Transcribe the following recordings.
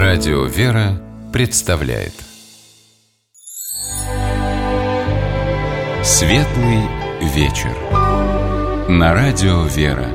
Радио «Вера» представляет Светлый вечер на Радио «Вера».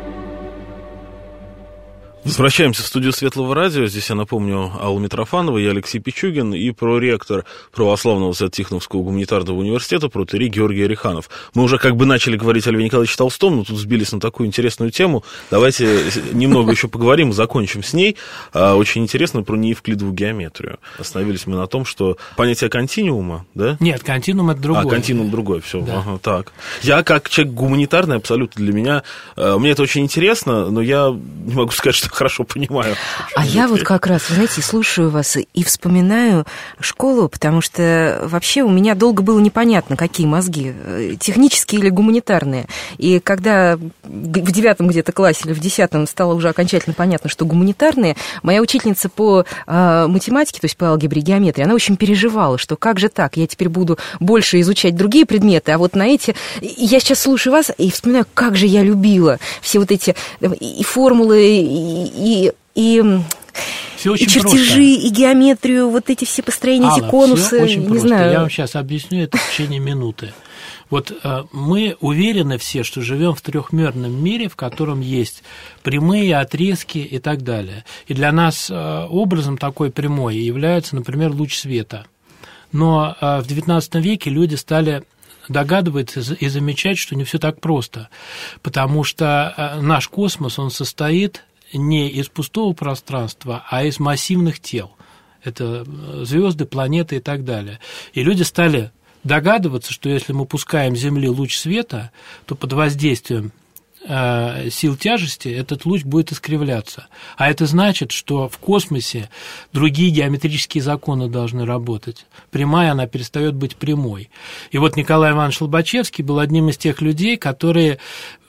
Возвращаемся в студию Светлого радио. Здесь, я напомню, Алла Митрофанова, я Алексей Пичугин и проректор Православного Свято-Тихоновского гуманитарного университета протоиерей Георгий Ореханов. Мы уже как бы начали говорить о Льве Николаевиче Толстом, но тут сбились на такую интересную тему. Давайте немного еще поговорим, закончим с ней. Очень интересно про неевклидову геометрию. Остановились мы на том, что понятие континуума, да? Нет, континуум — это другое. Континуум другой, все. Да. Ага, так. Я как человек гуманитарный, абсолютно для меня, мне это очень интересно, но я не могу сказать, что хорошо понимаю. А я вот как раз, знаете, слушаю вас и вспоминаю школу, потому что вообще у меня долго было непонятно, какие мозги, технические или гуманитарные. И когда в 9 где-то классе или в 10 стало уже окончательно понятно, что гуманитарные, моя учительница по математике, то есть по алгебре и геометрии, она очень переживала, что как же так, я теперь буду больше изучать другие предметы, а вот на эти... Я сейчас слушаю вас и вспоминаю, как же я любила все вот эти и формулы, и чертежи, просто. И геометрию, вот эти все построения, Алла, эти конусы, все очень не просто. знаю. Я вам сейчас объясню это в течение минуты. Вот мы уверены все, что живем в трехмерном мире, в котором есть прямые, отрезки и так далее. И для нас образом такой прямой является, например, луч света. Но в XIX веке люди стали догадываться и замечать, что не все так просто, потому что наш космос, он состоит не из пустого пространства, а из массивных тел. Это звезды, планеты и так далее. И люди стали догадываться, что если мы пускаем с Земли луч света, то под воздействием сил тяжести этот луч будет искривляться. А это значит, что в космосе другие геометрические законы должны работать. Прямая, она перестает быть прямой. И вот Николай Иванович Лобачевский был одним из тех людей, которые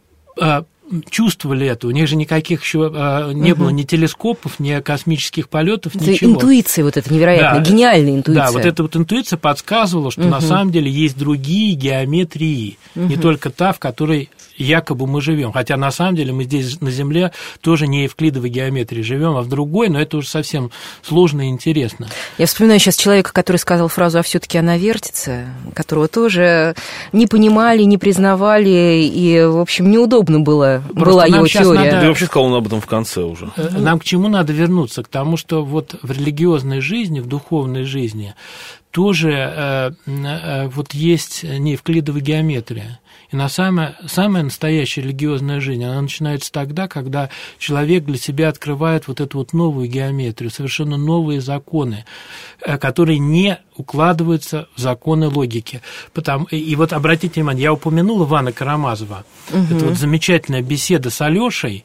чувствовали это. У них же никаких еще не было ни телескопов, ни космических полетов, ничего. Интуиция вот эта невероятная, гениальная интуиция. Да, вот эта вот интуиция подсказывала, что на самом деле есть другие геометрии, не только та, в которой якобы мы живем. Хотя на самом деле мы здесь на Земле тоже не евклидовой геометрии живем, а в другой, но это уже совсем сложно и интересно. Я вспоминаю сейчас человека, который сказал фразу «а все-таки она вертится», которого тоже не понимали, не признавали, и, в общем, неудобно была его теория. Да, вообще сказал он об этом в конце уже. Нам к чему надо вернуться? К тому, что вот в религиозной жизни, в духовной жизни тоже вот есть неевклидовая геометрия. И самая настоящая религиозная жизнь, она начинается тогда, когда человек для себя открывает вот эту вот новую геометрию, совершенно новые законы, которые не укладываются в законы логики. И вот обратите внимание, я упомянул Ивана Карамазова. Это вот замечательная беседа с Алёшей.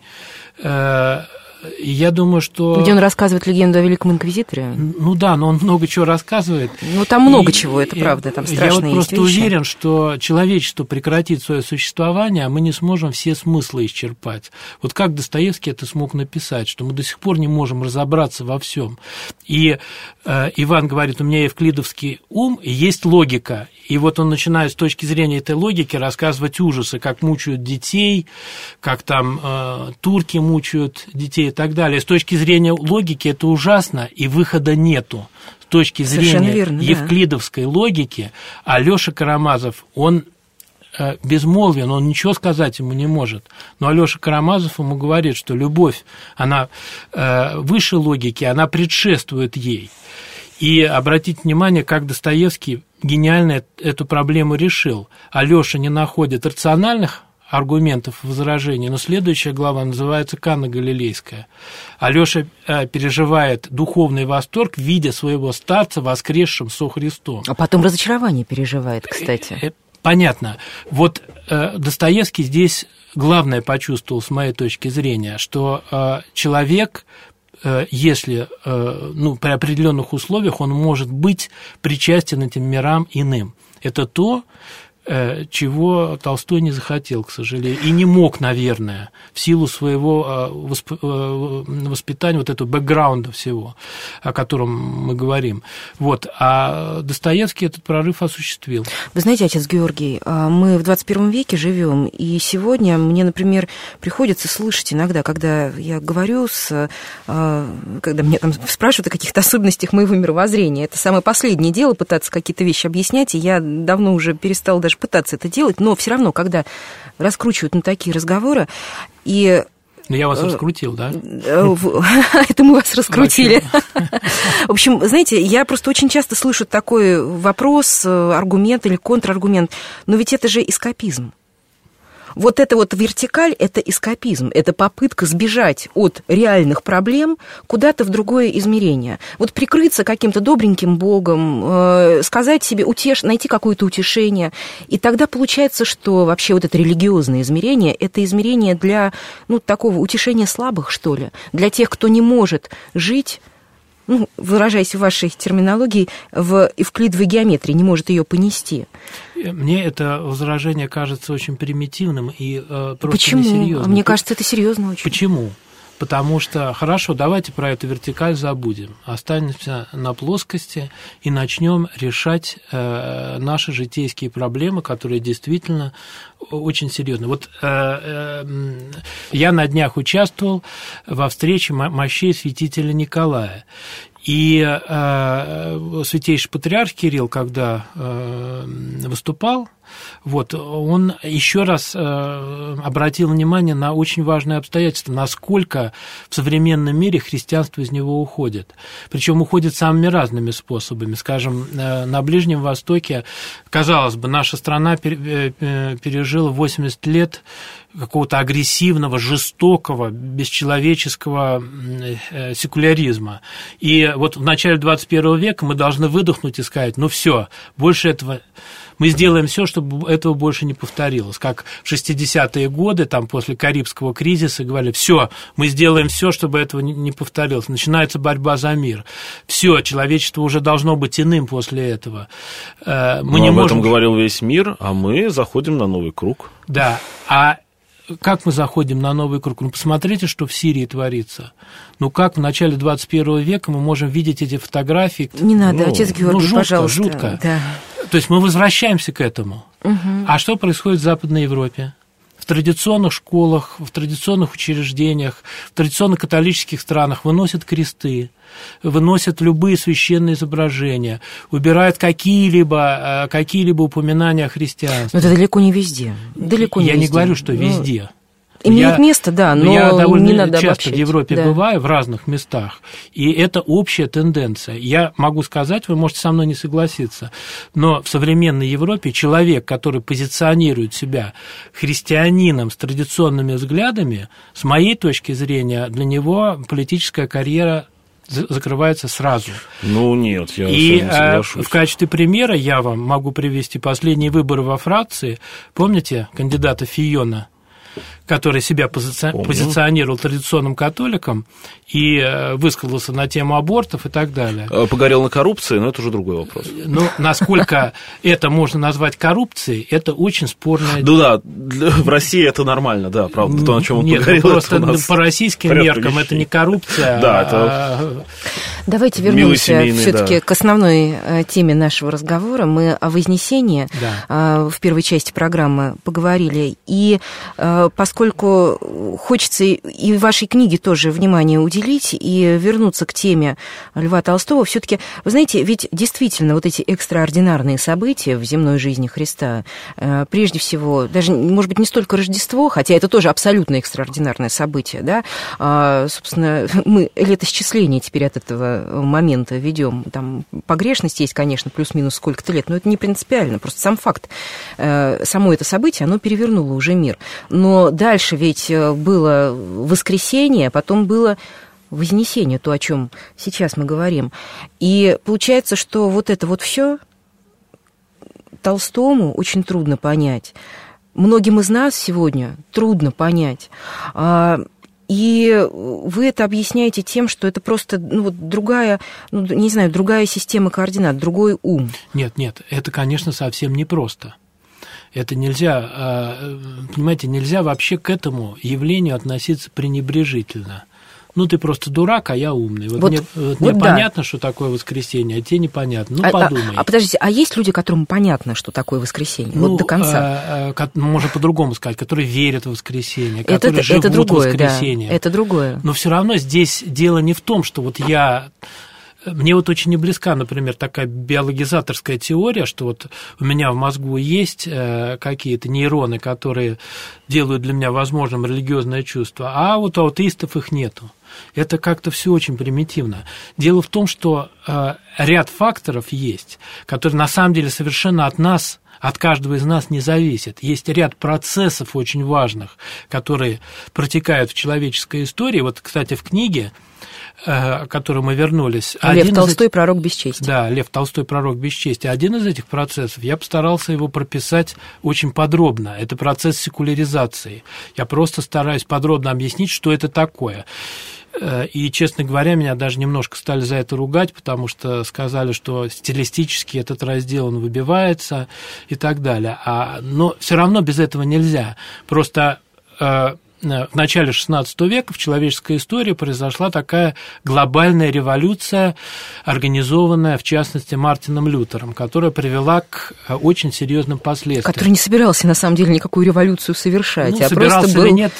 И я думаю, что... Где он рассказывает легенду о Великом Инквизиторе? Ну да, но он много чего рассказывает. Ну там много чего, это правда, там страшные есть вещи. Я вот просто уверен, что человечество прекратит свое существование, а мы не сможем все смыслы исчерпать. Вот как Достоевский это смог написать, что мы до сих пор не можем разобраться во всем. И Иван говорит, у меня евклидовский ум, и есть логика. И вот он начинает с точки зрения этой логики рассказывать ужасы, как мучают детей, как там турки мучают детей и так далее. С точки зрения логики это ужасно, и выхода нету. С точки зрения евклидовской логики Алёша Карамазов, он безмолвен, он ничего сказать ему не может. Но Алёша Карамазов ему говорит, что любовь, она выше логики, она предшествует ей. И обратите внимание, как Достоевский гениально эту проблему решил. Алёша не находит рациональных аргументов возражений, но следующая глава называется «Канна Галилейская». Алёша переживает духовный восторг, видя своего старца воскресшим со Христом. А потом разочарование переживает, кстати. Понятно. Вот Достоевский здесь главное почувствовал, с моей точки зрения, что человек, если при определенных условиях он может быть причастен этим мирам иным. Это то, чего Толстой не захотел, к сожалению, и не мог, наверное, в силу своего воспитания, вот этого бэкграунда всего, о котором мы говорим. Вот. А Достоевский этот прорыв осуществил. Вы знаете, отец Георгий, мы в 21 веке живем, и сегодня мне, например, приходится слышать иногда, когда я говорю когда меня там спрашивают о каких-то особенностях моего мировоззрения, это самое последнее дело, пытаться какие-то вещи объяснять, и я давно уже перестала даже пытаться это делать, но все равно, когда раскручивают на такие разговоры, и... Но я вас раскрутил, да? Это мы вас раскрутили. В общем, знаете, я просто очень часто слышу такой вопрос, аргумент или контраргумент, но ведь это же эскапизм. Вот эта вот вертикаль – это эскапизм, это попытка сбежать от реальных проблем куда-то в другое измерение. Вот прикрыться каким-то добреньким богом, сказать себе, найти какое-то утешение. И тогда получается, что вообще вот это религиозное измерение – это измерение для, такого утешения слабых, что ли, для тех, кто не может жить, выражаясь в вашей терминологии, в эвклидовой геометрии, не может ее понести. Мне это возражение кажется очень примитивным и просто Почему? несерьезным. Мне кажется, это серьезно очень. Почему? Потому что, хорошо, давайте про эту вертикаль забудем, останемся на плоскости и начнем решать наши житейские проблемы, которые действительно очень серьезны. Вот я на днях участвовал во встрече мощей святителя Николая. И святейший патриарх Кирилл, когда выступал, он еще раз обратил внимание на очень важное обстоятельство, насколько в современном мире христианство из него уходит. Причем уходит самыми разными способами. Скажем, на Ближнем Востоке, казалось бы, наша страна пережила 80 лет какого-то агрессивного, жестокого, бесчеловеческого секуляризма. И вот в начале 21 века мы должны выдохнуть и сказать, все, больше этого... Мы сделаем все, чтобы этого больше не повторилось. Как в 60-е годы, там, после Карибского кризиса, говорили, все, мы сделаем все, чтобы этого не повторилось. Начинается борьба за мир. Все, человечество уже должно быть иным после этого. Об этом говорил весь мир, а мы заходим на новый круг. Да, как мы заходим на новый круг? Посмотрите, что в Сирии творится. Как в начале 21 века мы можем видеть эти фотографии? Не надо, отец Георгий, пожалуйста. Жутко. Да. То есть мы возвращаемся к этому. Угу. А что происходит в Западной Европе? В традиционных школах, в традиционных учреждениях, в традиционно католических странах выносят кресты, выносят любые священные изображения, убирают какие-либо упоминания о христианстве. Но это далеко не везде. Я не говорю, что везде. Имеет место, да, но я довольно не надо часто обобщать. в Европе бываю, в разных местах, и это общая тенденция. Я могу сказать, вы можете со мной не согласиться, но в современной Европе человек, который позиционирует себя христианином с традиционными взглядами, с моей точки зрения, для него политическая карьера закрывается сразу. Нет, я не соглашусь. В качестве примера я вам могу привести последние выборы во Франции. Помните кандидата Фийона, который себя позиционировал традиционным католиком и высказался на тему абортов и так далее. Погорел на коррупции, но это уже другой вопрос. Насколько это можно назвать коррупцией, это очень спорное дело. Да, в России это нормально, да, правда, то, о чем он погорел. Просто по российским меркам это не коррупция. Да, Давайте вернемся все-таки к основной теме нашего разговора. Мы о Вознесении в первой части программы поговорили, и поскольку хочется и в вашей книге тоже внимание уделить и вернуться к теме Льва Толстого, все-таки, вы знаете, ведь действительно вот эти экстраординарные события в земной жизни Христа, прежде всего, даже, может быть, не столько Рождество, хотя это тоже абсолютно экстраординарное событие, да, собственно, мы летосчисление теперь от этого момента ведем. Там погрешность есть, конечно, плюс-минус сколько-то лет, но это не принципиально, просто сам факт, само это событие, оно перевернуло уже мир. Но дальше ведь было воскресенье, потом было Вознесение, то, о чем сейчас мы говорим. И получается, что вот это вот все Толстому очень трудно понять. Многим из нас сегодня трудно понять. И вы это объясняете тем, что это просто другая, другая система координат, другой ум. Нет, это, конечно, совсем непросто. Это нельзя, понимаете, нельзя вообще к этому явлению относиться пренебрежительно. Ну, ты просто дурак, а я умный. Мне понятно, что такое воскресенье, а тебе непонятно. Ну, подумай. Подождите, а есть люди, которым понятно, что такое воскресенье? Вот до конца. Можно по-другому сказать, которые верят в воскресенье, которые живут в воскресенье. Это другое. Но все равно здесь дело не в том, что вот мне вот очень не близка, например, такая биологизаторская теория, что вот у меня в мозгу есть какие-то нейроны, которые делают для меня возможным религиозное чувство, а вот у атеистов их нету. Это как-то все очень примитивно. Дело в том, что ряд факторов есть, которые на самом деле совершенно от каждого из нас не зависит. Есть ряд процессов очень важных, которые протекают в человеческой истории. Вот, кстати, в книге, к которой мы вернулись... Лев Толстой «Пророк бесчестия». Да, Лев Толстой «Пророк бесчестия». Один из этих процессов, я постарался его прописать очень подробно. Это процесс секуляризации. Я просто стараюсь подробно объяснить, что это такое. И, честно говоря, меня даже немножко стали за это ругать, потому что сказали, что стилистически этот раздел он выбивается и так далее. Но все равно без этого нельзя. Просто в начале XVI века в человеческой истории произошла такая глобальная революция, организованная, в частности, Мартином Лютером, которая привела к очень серьезным последствиям. Который не собирался, на самом деле, никакую революцию совершать, собирался просто был... или нет,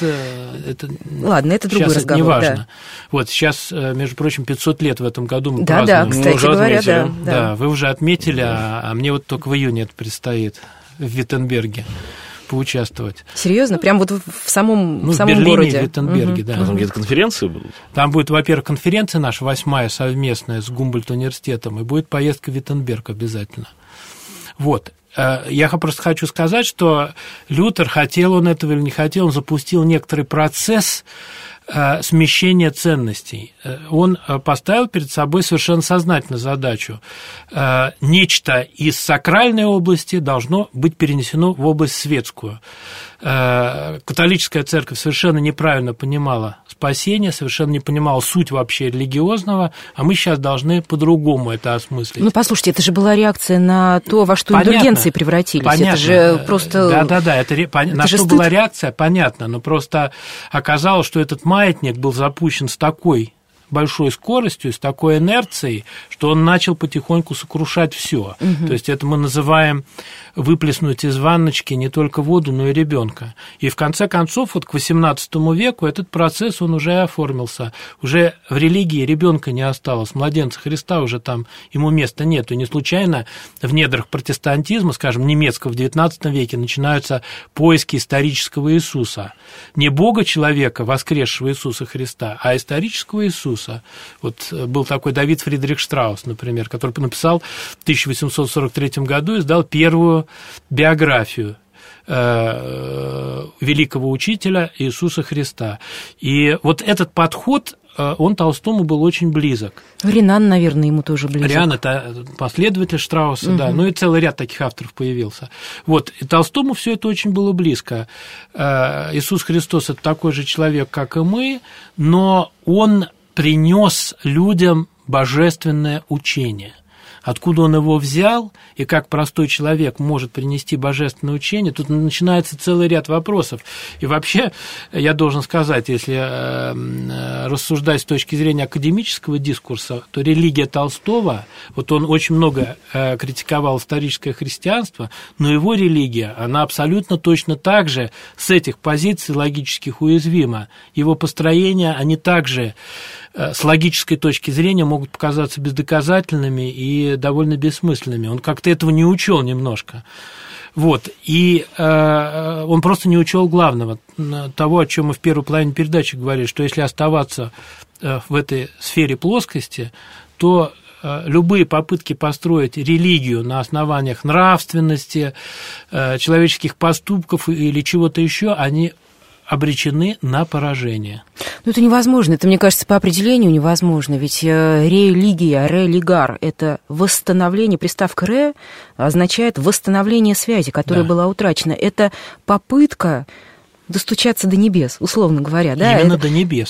Ладно, это другой разговор. Не важно. Да. Вот сейчас, между прочим, 500 лет в этом году мы празднуем. Да, кстати говоря, да. Да, вы уже отметили, а мне вот только в июне это предстоит в Виттенберге поучаствовать. Серьезно? Прям вот в самом городе? В Берлине, в Виттенберге, да. Там какие-то конференции будут? Там будет, во-первых, конференция наша 8-я совместная с Гумбольдт-университетом, и будет поездка в Виттенберг обязательно. Вот. Я просто хочу сказать, что Лютер, хотел он этого или не хотел, он запустил некоторый процесс смещения ценностей. Он поставил перед собой совершенно сознательно задачу. Нечто из сакральной области должно быть перенесено в область светскую. Католическая церковь совершенно неправильно понимала спасение, совершенно не понимала суть вообще религиозного, а мы сейчас должны по-другому это осмыслить. Ну, послушайте, это же была реакция на то, во что индульгенции превратились. Понятно. Это же просто... Да, на что была реакция, понятно, но просто оказалось, что этот маятник был запущен с такой большой скоростью, с такой инерцией, что он начал потихоньку сокрушать все. То есть это мы называем выплеснуть из ванночки не только воду, но и ребенка. И в конце концов, вот к XVIII веку этот процесс, он уже оформился. Уже в религии ребенка не осталось, младенца Христа уже там, ему места нет. И не случайно в недрах протестантизма, скажем, немецкого в XIX веке начинаются поиски исторического Иисуса. Не Бога-человека, воскресшего Иисуса Христа, а исторического Иисуса. Вот был такой Давид Фридрих Штраус, например, который написал в 1843 году, издал первую биографию великого учителя Иисуса Христа. И вот этот подход, он Толстому был очень близок. Ренан, наверное, ему тоже близок. Ренан – это последователь Штрауса, да, ну и целый ряд таких авторов появился. Вот, и Толстому все это очень было близко. Иисус Христос – это такой же человек, как и мы, но он принес людям божественное учение. Откуда он его взял и как простой человек может принести божественное учение, тут начинается целый ряд вопросов. И вообще, я должен сказать, если рассуждать с точки зрения академического дискурса, то религия Толстого, вот он очень много критиковал историческое христианство, но его религия, она абсолютно точно так же с этих позиций логических уязвима. Его построения, они также с логической точки зрения могут показаться бездоказательными и довольно бессмысленными. Он как-то этого не учел немножко. Вот. И он просто не учел главного, того, о чем мы в первой половине передачи говорили, что если оставаться в этой сфере плоскости, то любые попытки построить религию на основаниях нравственности, человеческих поступков или чего-то еще, они обречены на поражение. Ну, это невозможно. Это, мне кажется, по определению невозможно. Ведь религия, религар – это восстановление. Приставка «ре» означает восстановление связи, которая была утрачена. Это попытка достучаться до небес, условно говоря. Да? Именно до небес.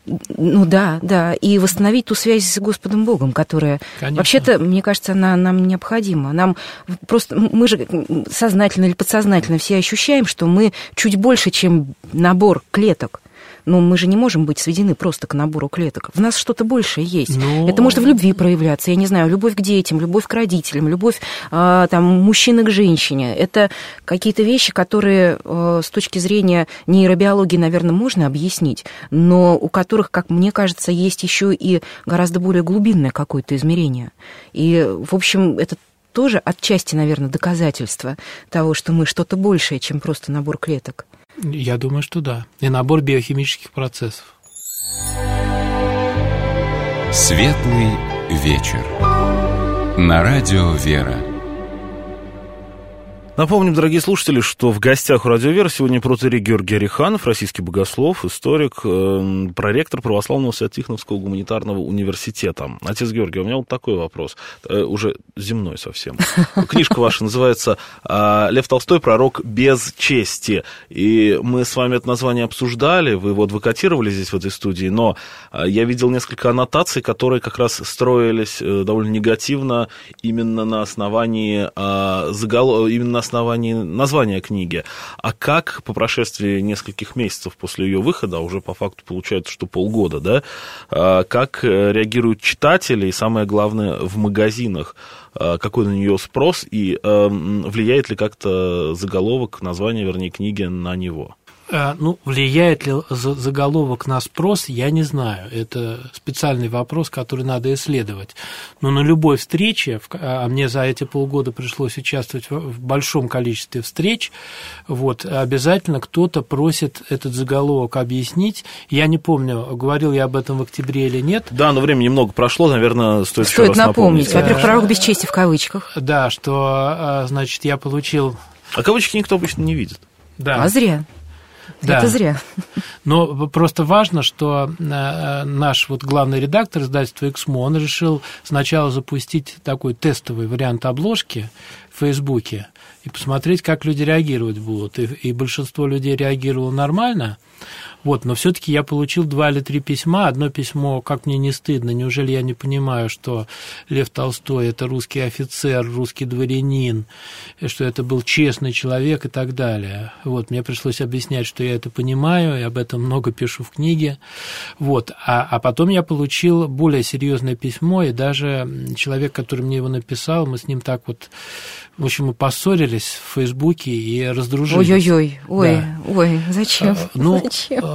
Ну да, и восстановить ту связь с Господом Богом, которая, Конечно. Вообще-то, мне кажется, она нам необходима. Нам просто, мы же сознательно или подсознательно все ощущаем, что мы чуть больше, чем набор клеток. Но мы же не можем быть сведены просто к набору клеток. В нас что-то большее есть. Это может в любви проявляться, я не знаю, любовь к детям, любовь к родителям, любовь там, мужчины к женщине. Это какие-то вещи, которые с точки зрения нейробиологии, наверное, можно объяснить, но у которых, как мне кажется, есть еще и гораздо более глубинное какое-то измерение. И, в общем, это тоже отчасти, наверное, доказательство того, что мы что-то большее, чем просто набор клеток. Я думаю, что да. И набор биохимических процессов. Светлый вечер. На радио «Вера». Напомним, дорогие слушатели, что в гостях у «Радио Вера» сегодня протоиерей Георгий Ореханов, российский богослов, историк, проректор Православного Свято-Тихоновского гуманитарного университета. Отец Георгий, у меня вот такой вопрос, уже земной совсем. Книжка ваша называется «Лев Толстой. Пророк без чести». И мы с вами это название обсуждали, вы его адвокатировали здесь, в этой студии, но я видел несколько аннотаций, которые как раз строились довольно негативно именно на основании основании названия книги. А как по прошествии нескольких месяцев после ее выхода, уже по факту получается, что полгода, да, как реагируют читатели и, самое главное, в магазинах, какой на нее спрос и влияет ли как-то заголовок, название, вернее, книги на него? Ну, влияет ли заголовок на спрос, я не знаю. Это специальный вопрос, который надо исследовать. Но на любой встрече, а мне за эти полгода пришлось участвовать в большом количестве встреч, вот, обязательно кто-то просит этот заголовок объяснить. Я не помню, говорил я об этом в октябре или нет. Да, но времени немного прошло, наверное, стоит еще раз напомнить. Во-первых, пророк без чести в кавычках. Да, что, значит, я получил... А кавычки никто обычно не видит. Да. А зря. Да. Это зря. Но просто важно, что наш вот главный редактор издательства «Эксмо», он решил сначала запустить такой тестовый вариант обложки в Фейсбуке и посмотреть, как люди реагировать будут. И большинство людей реагировало нормально. Вот, но все-таки я получил 2 или 3 письма. Одно письмо, как мне не стыдно, неужели я не понимаю, что Лев Толстой – это русский офицер, русский дворянин, что это был честный человек и так далее. Вот, мне пришлось объяснять, что я это понимаю, и об этом много пишу в книге. Вот, а потом я получил более серьезное письмо, и даже человек, который мне его написал, мы с ним так вот, в общем, мы поссорились в Фейсбуке и раздружились. Ой, зачем? Зачем?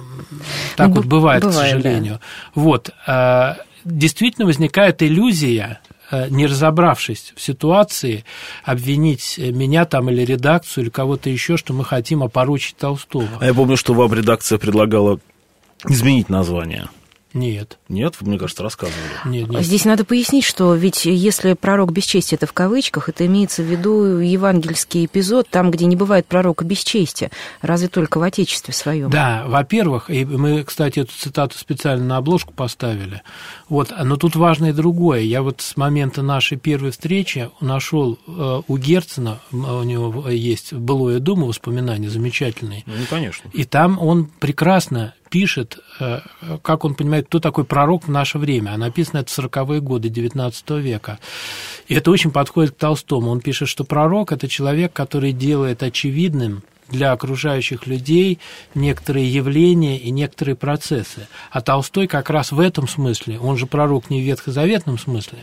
Так вот бывает, к сожалению. Да. Вот, действительно возникает иллюзия, не разобравшись в ситуации, обвинить меня там или редакцию, или кого-то еще, что мы хотим опорочить Толстого. А я помню, что вам редакция предлагала изменить название. Нет. Нет? Вы, мне кажется, рассказывали. Нет. Здесь надо пояснить, что ведь если пророк без чести, это в кавычках, это имеется в виду евангельский эпизод, там, где не бывает пророка без чести, разве только в Отечестве своем. Да, во-первых, и мы, кстати, эту цитату специально на обложку поставили, вот, но тут важно и другое. Я вот с момента нашей первой встречи нашел у Герцена, у него есть «Былое дума», воспоминания замечательные. Ну, конечно. И там он прекрасно пишет, как он понимает, кто такой пророк в наше время. А написано это в 40-е годы XIX века. И это очень подходит к Толстому. Он пишет, что пророк – это человек, который делает очевидным для окружающих людей некоторые явления и некоторые процессы. А Толстой как раз в этом смысле, он же пророк не в ветхозаветном смысле.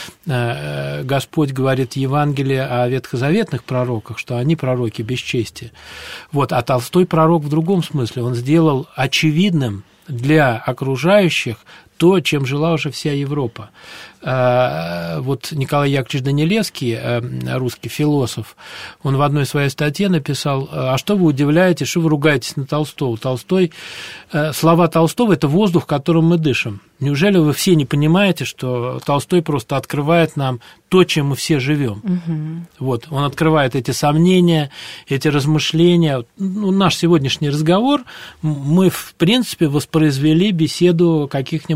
Господь говорит в Евангелии о ветхозаветных пророках, что они пророки без чести. Вот, а Толстой пророк в другом смысле. Он сделал очевидным для окружающих то, чем жила уже вся Европа. Вот Николай Яковлевич Данилевский, русский философ, он в одной своей статье написал: а что вы удивляетесь, что вы ругаетесь на Толстого? Слова Толстого – это воздух, которым мы дышим. Неужели вы все не понимаете, что Толстой просто открывает нам то, чем мы все живем? Угу. Вот, он открывает эти сомнения, эти размышления. Наш сегодняшний разговор, мы, в принципе, воспроизвели беседу каких-нибудь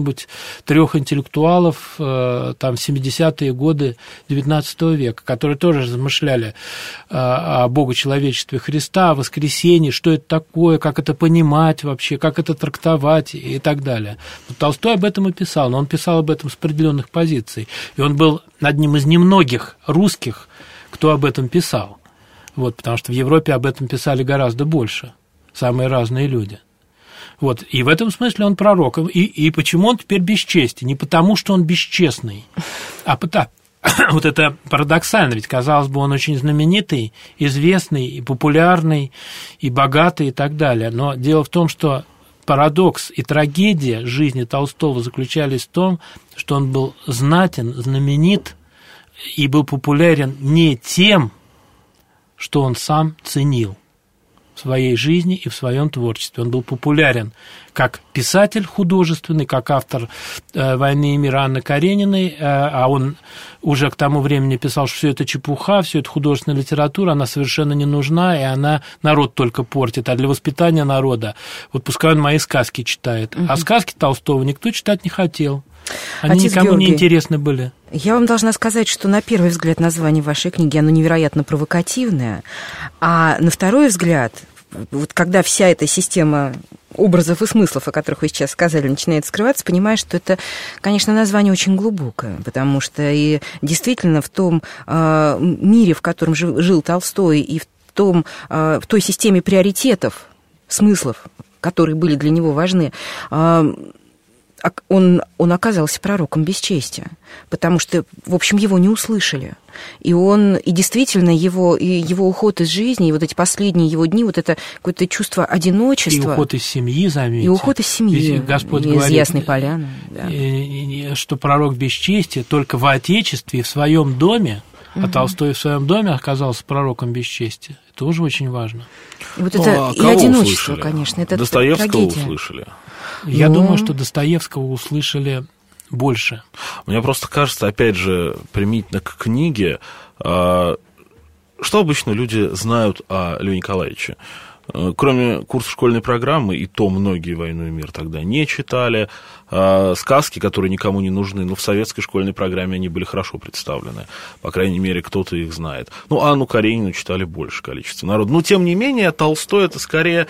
каких-нибудь 3 интеллектуалов там 70-е годы XIX века, которые тоже размышляли о богочеловечестве Христа, о воскресении, что это такое, как это понимать вообще, как это трактовать и так далее. Вот Толстой об этом и писал, но он писал об этом с определенных позиций. И он был одним из немногих русских, кто об этом писал. Вот, потому что в Европе об этом писали гораздо больше, самые разные люди. Вот, и в этом смысле он пророк. И почему он теперь бесчестен? Не потому, что он бесчестный, а потому... Вот это парадоксально, ведь, казалось бы, он очень знаменитый, известный, и популярный, и богатый, и так далее. Но дело в том, что парадокс и трагедия жизни Толстого заключались в том, что он был знатен, знаменит и был популярен не тем, что он сам ценил в своей жизни и в своем творчестве. Он был популярен как писатель художественный, как автор «Войны и мира» Анны Карениной, а он уже к тому времени писал, что все это чепуха, все это художественная литература, она совершенно не нужна, и она народ только портит, а для воспитания народа, вот пускай он мои сказки читает, а сказки Толстого никто читать не хотел. Они Отец никому Георгий, не интересны были. Я вам должна сказать, что на первый взгляд название вашей книги, оно невероятно провокативное, а на второй взгляд, вот когда вся эта система образов и смыслов, о которых вы сейчас сказали, начинает скрываться, понимаешь, что это, конечно, название очень глубокое, потому что и действительно в том мире, в котором жил Толстой, и в той системе приоритетов, смыслов, которые были для него важны, он оказался пророком бесчестия, потому что, в общем, его не услышали. И действительно, его уход из жизни, и вот эти последние его дни, вот это какое-то чувство одиночества. И уход из семьи, заметьте. И уход из семьи, ведь Господь из говорит, Ясной Поляны. Да. Что пророк бесчестия только в Отечестве и в своем доме, а Толстой в своем доме оказался пророком бесчестия. Это тоже очень важно. И вот это и одиночество, услышали? Конечно, это Достоевского трагедия. Услышали. Я думаю, что Достоевского услышали больше. Мне просто кажется, опять же, применительно к книге, что обычно люди знают о Льве Николаевиче. Кроме курса школьной программы, и то многие «Войну и мир» тогда не читали, сказки, которые никому не нужны, но в советской школьной программе они были хорошо представлены, по крайней мере, кто-то их знает. Анну Каренину читали большее количество народа. Но, тем не менее, Толстой — это скорее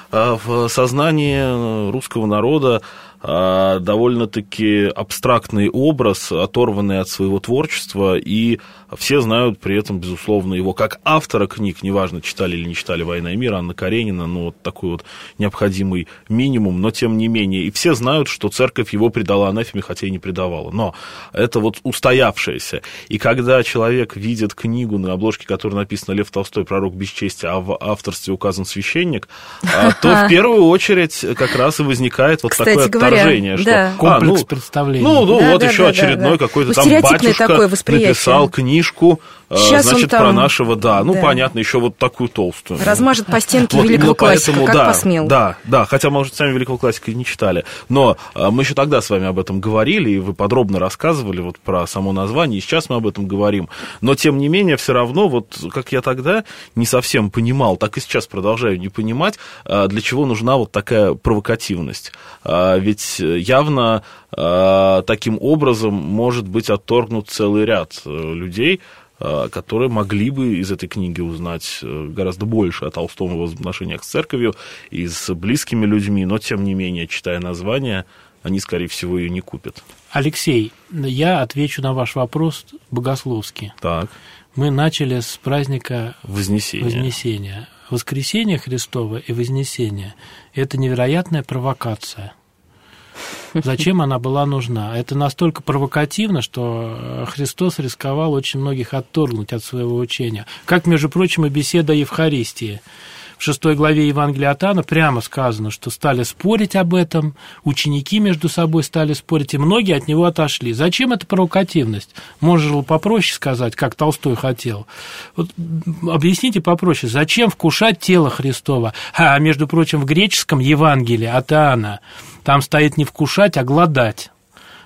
в сознании русского народа довольно-таки абстрактный образ, оторванный от своего творчества, и все знают при этом, безусловно, его как автора книг, неважно, читали или не читали «Война и мир», Анна Каренина, вот такой вот необходимый минимум, но тем не менее, и все знают, что церковь его предала анафеме, хотя и не предавала, но это вот устоявшееся, и когда человек видит книгу, на обложке которой написано «Лев Толстой, пророк бесчестия», а в авторстве указан священник, то в первую очередь как раз и возникает вот такое отторжение, что комплекс представлений. Вот еще очередной какой-то там батюшка написал книжку, значит, про нашего, понятно, еще вот такую толстую. Размажет по стенке великого классика, как посмел. Да, хотя, может, сами великого классика и не читали, но мы еще тогда с вами об этом говорили, и вы подробно рассказывали вот про само название, и сейчас мы об этом говорим, но, тем не менее, все равно, вот как я тогда не совсем понимал, так и сейчас продолжаю не понимать, для чего нужна вот такая провокативность. Ведь явно таким образом может быть отторгнут целый ряд людей, которые могли бы из этой книги узнать гораздо больше о Толстом и взаимоотношениях с церковью и с близкими людьми, но, тем не менее, читая название, они, скорее всего, ее не купят. Алексей, я отвечу на ваш вопрос богословски. Так. Мы начали с праздника Вознесения. Воскресение Христово и Вознесение – это невероятная провокация. Зачем она была нужна? Это настолько провокативно, что Христос рисковал очень многих отторгнуть от своего учения. Как, между прочим, и беседа о Евхаристии. В 6 главе Евангелия от Иоанна прямо сказано, что стали спорить об этом, ученики между собой стали спорить, и многие от него отошли. Зачем эта провокативность? Можно было попроще сказать, как Толстой хотел. Вот объясните попроще, зачем вкушать тело Христова? А, между прочим, в греческом Евангелии от Иоанна там стоит не вкушать, а глодать.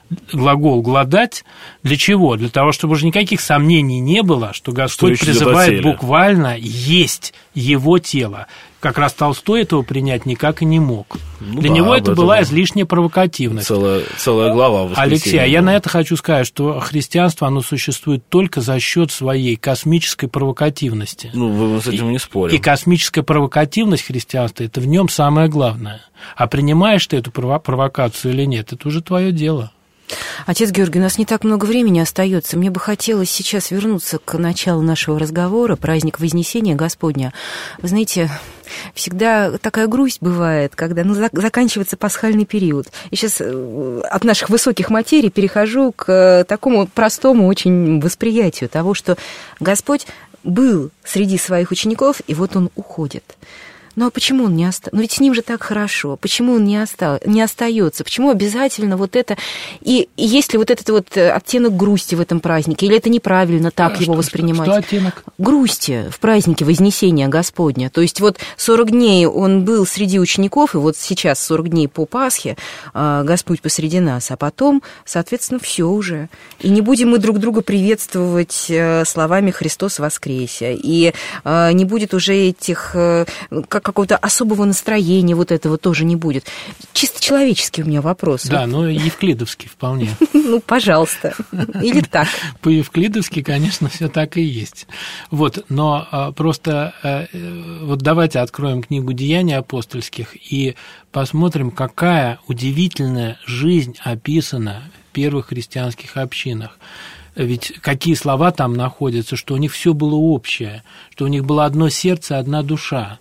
глагол «гладать» для чего? Для того, чтобы уже никаких сомнений не было, что Господь призывает буквально есть его тело. Как раз Толстой этого принять никак и не мог. Для него это была излишняя провокативность. Целая глава в Алексей, а я на это хочу сказать, что христианство, оно существует только за счет своей космической провокативности. Мы с этим не спорим. И космическая провокативность христианства – это в нем самое главное. А принимаешь ты эту провокацию или нет, это уже твое дело. Отец Георгий, у нас не так много времени остается. Мне бы хотелось сейчас вернуться к началу нашего разговора, праздник Вознесения Господня. Вы знаете, всегда такая грусть бывает, когда заканчивается пасхальный период. И сейчас от наших высоких материй перехожу к такому простому очень восприятию того, что Господь был среди своих учеников, и вот он уходит. Ну а почему он не остается? Ну ведь с ним же так хорошо. Почему он не остается? Почему обязательно вот это? И есть ли вот этот вот оттенок грусти в этом празднике? Или это неправильно так его воспринимать? Что оттенок? Грусти в празднике Вознесения Господня. То есть вот 40 дней он был среди учеников, и вот сейчас 40 дней по Пасхе Господь посреди нас, а потом, соответственно, все уже. И не будем мы друг друга приветствовать словами «Христос воскресе». И не будет уже этих... какого-то особого настроения вот этого тоже не будет. Чисто человеческий у меня вопрос. Да, но евклидовский вполне. Ну, пожалуйста. Или так. По-евклидовски, конечно, все так и есть. Вот, но просто вот давайте откроем книгу «Деяний апостольских» и посмотрим, какая удивительная жизнь описана в первых христианских общинах. Ведь какие слова там находятся, что у них все было общее, что у них было одно сердце, одна душа.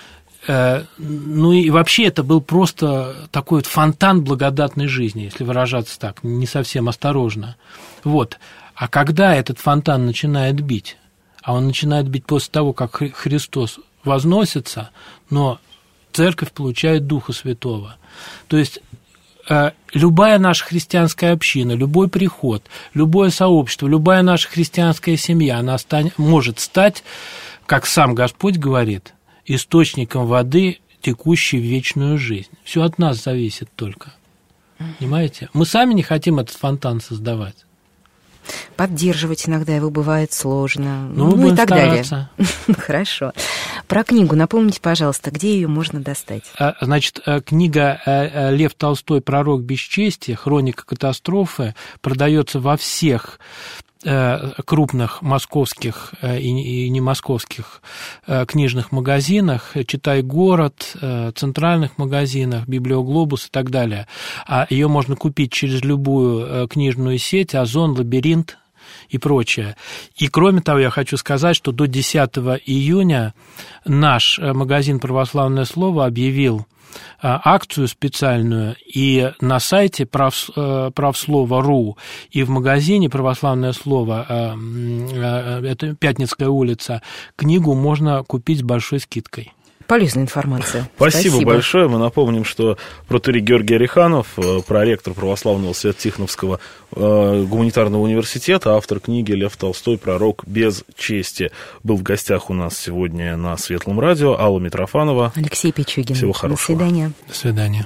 Ну и вообще это был просто такой вот фонтан благодатной жизни, если выражаться так, не совсем осторожно. Вот. А когда этот фонтан начинает бить? А он начинает бить после того, как Христос возносится, но церковь получает Духа Святого. То есть любая наша христианская община, любой приход, любое сообщество, любая наша христианская семья, она может стать, как сам Господь говорит, источником воды, текущей в вечную жизнь. Все от нас зависит только. Понимаете? Мы сами не хотим этот фонтан создавать. Поддерживать иногда его бывает сложно. Ну и так стараться. Далее. Хорошо. Про книгу напомните, пожалуйста, где ее можно достать? Значит, книга «Лев Толстой. Пророк бесчестия. Хроника катастрофы» продается во всех крупных московских и не московских книжных магазинах, «Читай город», центральных магазинах, «Библиоглобус» и так далее. А ее можно купить через любую книжную сеть, «Озон», «Лабиринт» и прочее. И кроме того, я хочу сказать, что до 10 июня наш магазин «Православное слово» объявил акцию специальную, и на сайте правслова.ру, и в магазине «Православное слово», это Пятницкая улица, книгу можно купить с большой скидкой. Полезная информация. Спасибо большое. Мы напомним, что протоиерей Георгий Ореханов, проректор Православного Свято-Тихоновского гуманитарного университета, автор книги «Лев Толстой. Пророк без чести», был в гостях у нас сегодня на Светлом радио. Алла Митрофанова. Алексей Пичугин. Всего хорошего. До свидания. До свидания.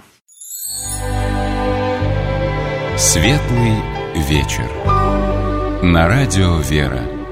Светлый вечер. На радио «Вера».